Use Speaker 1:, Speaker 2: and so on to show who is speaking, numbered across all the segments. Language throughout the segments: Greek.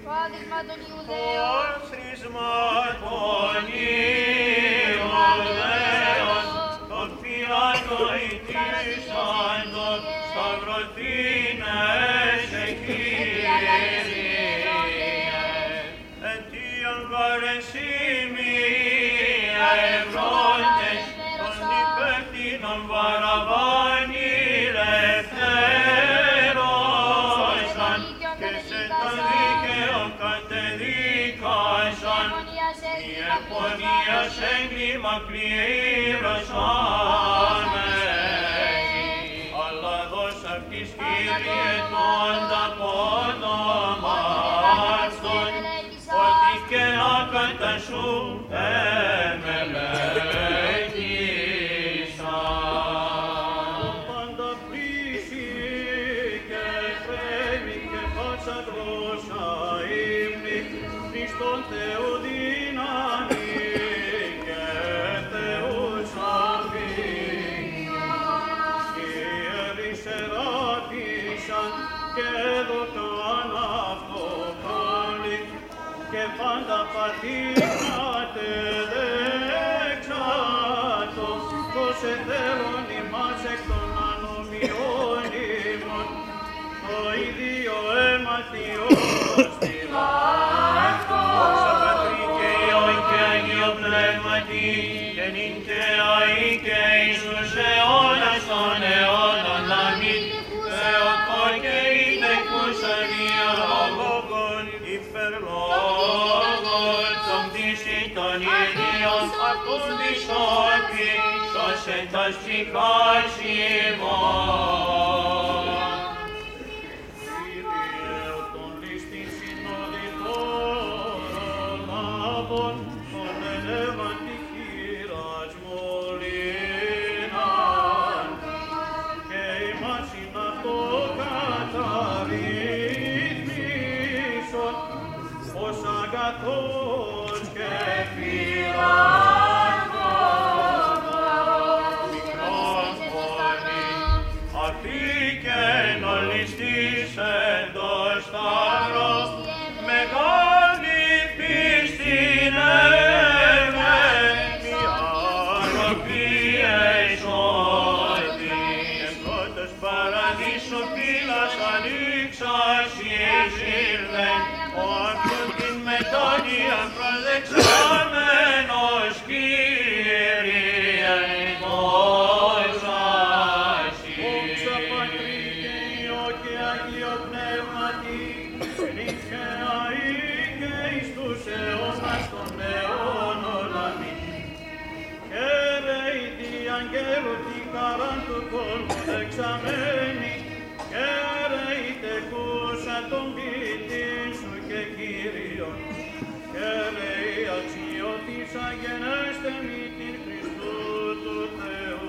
Speaker 1: Πάδισμα των Ιουδαίων,
Speaker 2: θρίσμα των Ιουδαίων, το Πιάτο ητήσαντο, σταυρωθήνεσαι Κύριε, αιτίαν παρεσίμια ευρώντες, των υπεύθυνων Βαραβάνη ελευθέρωσαν, και σε το δίκαιο κατεδίκασαν, η επωνίας έγκλημα πλήρωσάμενη, αλλά δώσ' αυτής Κύριε το ανταπόδομα αυτόν, ότι και άκατα σου εμελέτησαν. Πάντα πλήσει και τρέμει και πάτσα γλώσσα ύμνη, Χριστόν Θεού δύναμη και Θεού σαφήνεια. Οι ιερείς ερώτησαν και έδωκαν αυτό πάλι, και πάντα πατήσατε δεξάτο, πως εθέλων ημάς εκ των ανομιών ημών, το ίδιο αίματιος δόξα Πατρί και Υιόν και Αγίο Πνεύματι, και νυν και αεί και εις τους αιώνας των αιώνων. Αμήν. Θεοτό και ητεκούσαν διαλόγων, υπερλόγων, των πτήσι των ίδιων, αυτούς δισόπι, σώσε τας ψυχάς ημών. Αγαθός και φιλανθρώπος, μικρόν φωνή, αφήκεν ολιστής εν το σταυρό, μεγάλη πίστην έβε, μη αισότη. Εμπρότος παραδείσου φύλας ανοίξας εισήλθεν, ο αυτόν την μετάνοια προδεξάμενος Κύριε δόξασι. Δόξα Πατρί και Υιό και Αγίο Πνεύματι, νυν και αεί και εις τους αιώνας των αιώνων. Αμήν. Χαίρεοι τη αγγέλου τη χαράν του κόσμου δεξαμένη, χαίρεοι τεκούσα τον ποιητή σου και Κύριον, χαίρεοι αξιότης αγενέστε μη την Χριστού του Θεού.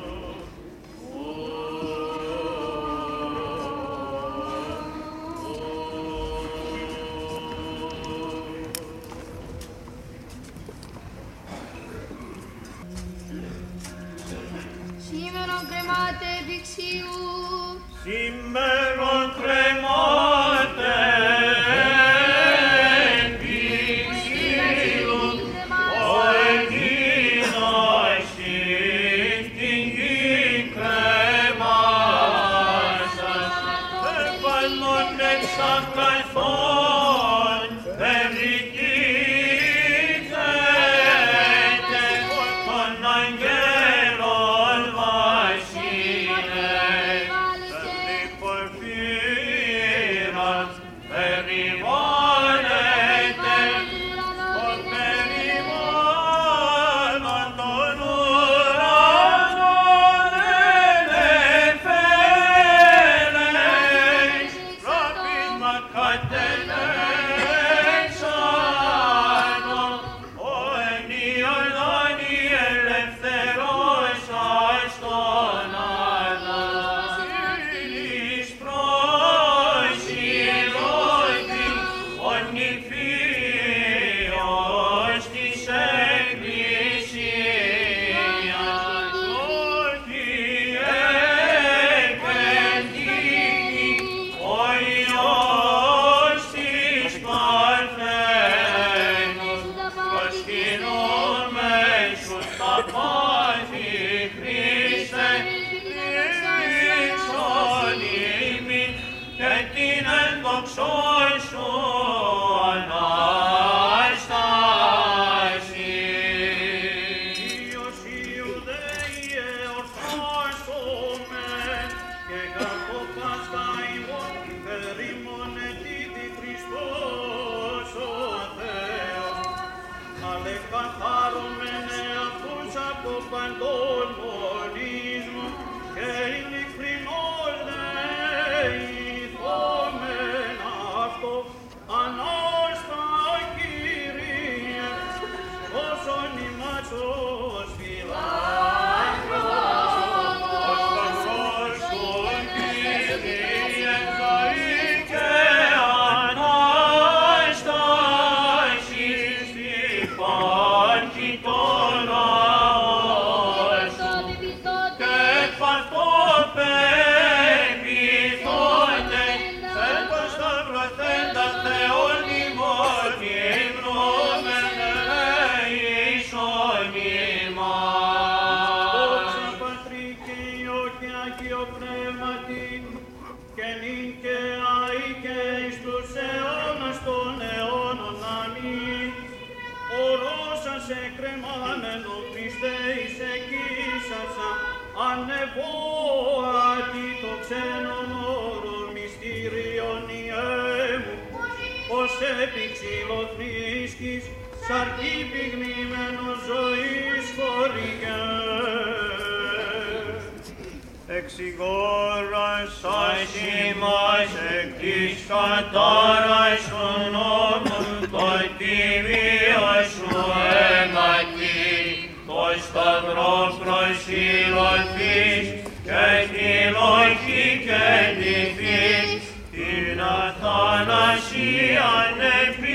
Speaker 1: σήμερον κρεμάτε επίξιου,
Speaker 2: Σήμερον κρεμάτε επίξιου, ο Εκείνος την γη κρεμάσας, επανών εξακαθών περικύθετε των αγγέλων βασίλες, πορφύρας περιβάλλεται, ο περιβάλλον των ουρανών ελευθέρες, ράπισμα κατελέξανο, ο εν Ιορδάνη ελευθερώσας τον Αδάμ. Ήλις προσιλώτη, ο νηφίος της Εκκλησίας, ότι εκεντήθη ο Υιός της ανώστα Κύριε, όσον ημάσος φιλάνθρωπος, ως Πασός σου Κύριε, ζωή και Ανάστασης υπάρχει τώρα ως και παθοπεπιθόνται εν το σταυρωθέντα Θεόν ημών υμνούμεν ελέησον ημάς. Δόξα Πατρί και Υιό και Άγιο Πνεύματι, και νυν και αεί και εις τους αιώνας των αιώνων. Αμήν. Ορώσας εκκρεμάμενο Χριστέ εις εκείσασα, ανεβόατη το ξένον όρον μυστήριον ιέμου, ως επιξυλοθρίσκης, σαρκή πυγνημένος ζωής χωριγέ. Εξηγόρασας ημάς εκ της κατάρας των νόμων, το τιμίο σου αίματι, το σταυρό προσιλωθείς και τη λογή και τη φύση, την αθανασίαν επί